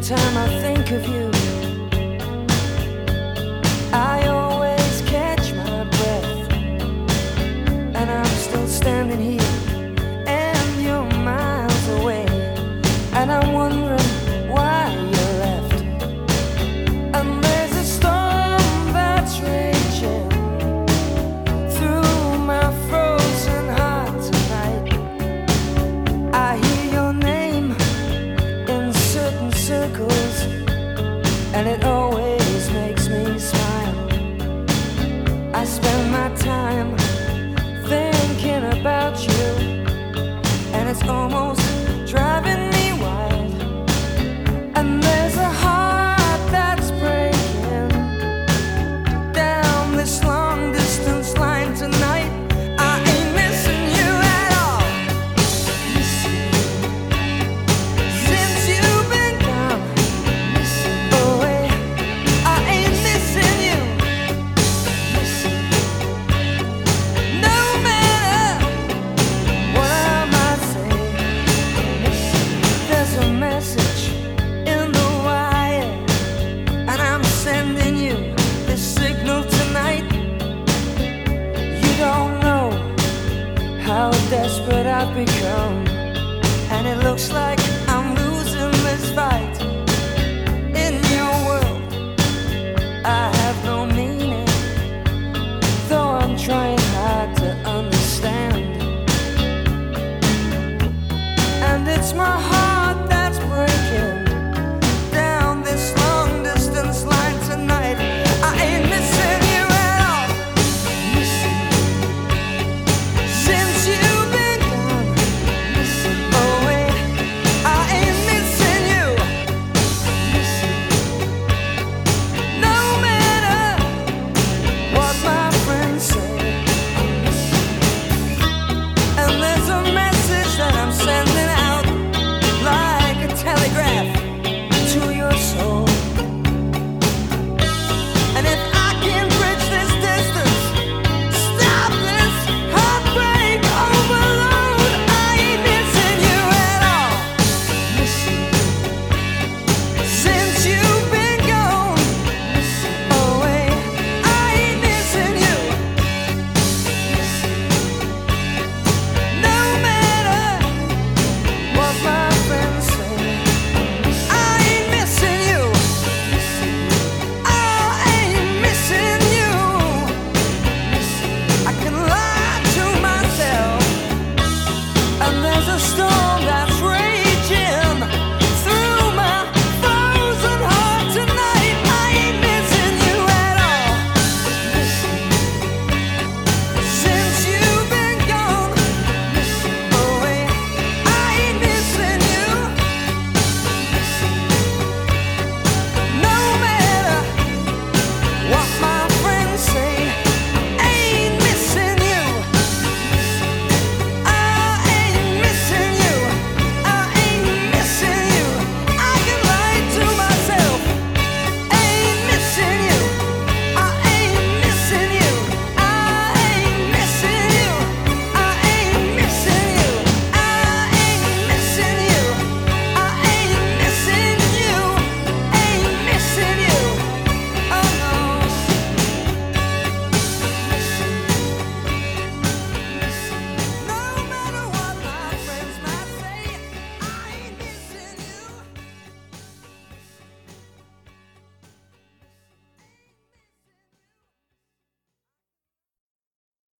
time I think of you, I always catch my breath, and I'm still standing here, and you're miles away, and I'm wondering why you left. And there's a storm that's raging through my frozen heart tonight. I hear your name in certain circles, and it always makes me smile. I spend my time thinking about you, and it's almost driving me wild. And there's a heart that's breaking down this long distance line tonight. I ain't missing you at all. Since you've been gone away, I ain't missing you. No matter what I might say, there's a message in the wire, and I'm sending you this signal tonight. You don't know how desperate I've become, and it looks like I'm losing this fight. In your world, I have no meaning, though I'm trying hard to understand. And it's my heart